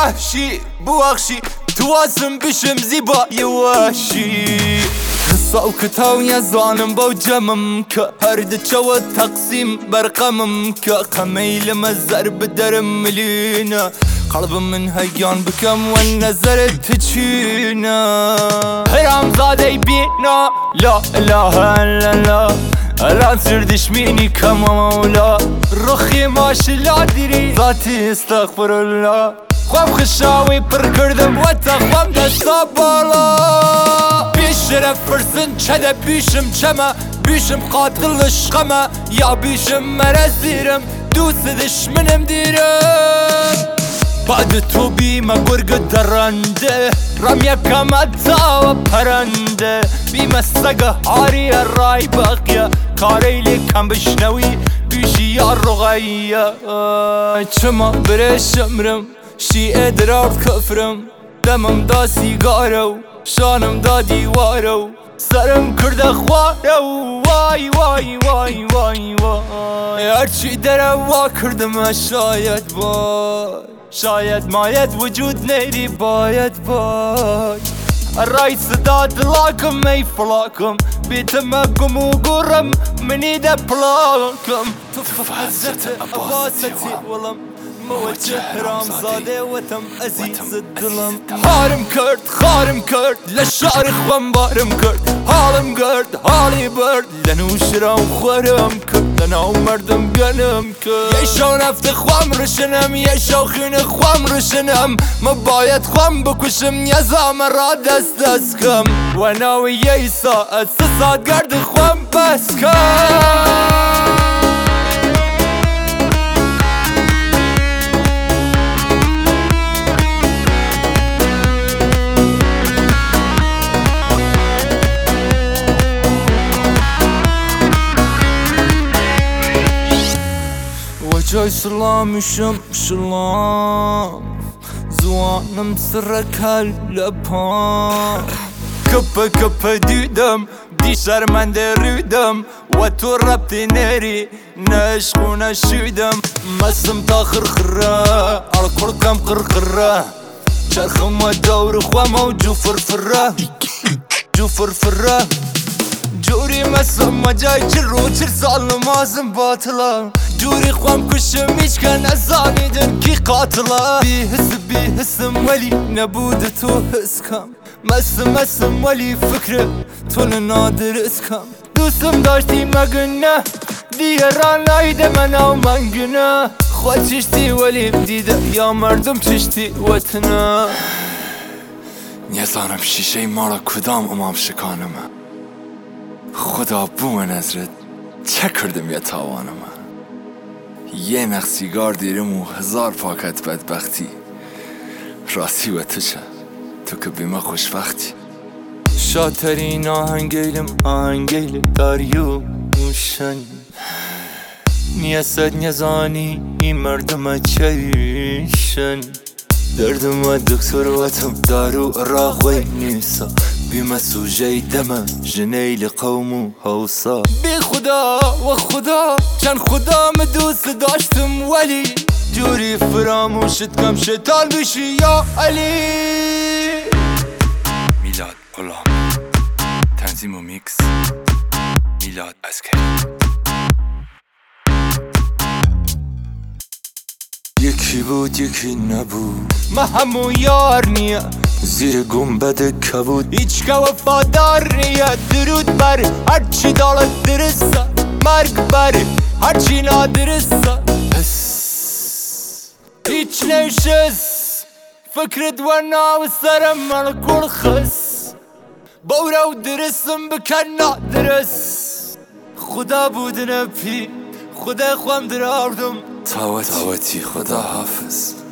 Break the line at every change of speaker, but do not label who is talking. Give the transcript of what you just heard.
وحشی بوخشی توازم بشم زیبا یواشی قصة وكتاو يزانم بوجمم كهرد شو تقسيم برقمم كقميل مزر بدرم ملينا قلب من هيان بكم والنزر تجينا هرام زادي بينا لا اله الا الله الان سردش ميني كما مولا رخي ماشي لا ديري ذاتي استغفر الله خوام خشاوي پر کردم و تخوام دستا بالا بیشرف فرسن چده بیشم چما بیشم قاتل عشقما یا بیشم مرزیرم دوست دشمنم دیرم بعد تو بیمه گرگ درنده رم یکم ادزا و پرنده بیمه سگه عاری رای باقیه کاریلی کم بشنوی بیشی یا رغیه چما برشمرم شیعه درارد کفرم دمم دا سیگارو شانم دا دیوارو سرم کرده خوارو وای وای وای وای وای هرچی دره وا کردم شاید وای شاید ماید وجود نیری باید وای الرای صدا دلاکم ای فلاکم بیتم اگم و گرم منی ده پلاکم تو فازت عباستی ولم موجه رامزاده وتم عزیز دلم خارم کرد لشعر خوام بارم کرد حالم گرد حالی برد لنوش رام خورم کرد لناو مردم گنم کرد یه شو نفت خوام رشنم یه شو خین خوام رشنم ما باید خوام بکشم یه زام را دست کم و ناوی یه ساعت ساعت گرد خوام بس کم جای سلامشم شلام زوانم سرک لپام کپ دیدم دی شرمنده رودم و تو ربطی نری نشقو نشودم مسم تا خرخره الکل کم خرخره چرخم و دور خوام و جو فرفره جوری مسم و جای چر سال نمازم باطلا جوری خوام کشم هیچ کن ازانیدن کی قاتلا بی حسم ولی نبود تو حس کم مسم ولی فکر تو نادر اسکم دوستم داشتی مگنه دیگران نایده منو من گنه خود چشتی ولی دیده یا مردم چشتی وطنه نیزانم شیشه ما را کدام امام شکانم خدا بو نظرت چه کردم یا تاوانم یه نخ سیگار دیرم و 1000 پاکت بدبختی راستی و تو چه تو که بیمه خوشبختی شاترین آهنگیل داریو موشن نیست نزانی این مردم چیشن دردم و دکتر واتم دارو راقوی نیسا بیمه سوژه دمه جنیل قوم و حوصا بی خدا و خدا چند خدا دوست داشتم ولی جوری فراموشت کم شیطان بشی یا علی میلاد غلام تنظیم و میکس میلاد عسکری یکی بود یکی نبود ما همو یار نیا زیر گنبد کبود هیچ که وفادار نیا درود بر هرچی دالت درسته مرگ بر هرچی نادرسته هیچ نشست فکرت و ناو سرم من کل خس بورا و درستم بکن نادرست خدا بود نپی خدا خوام دراردم تاوتی خدا حافظ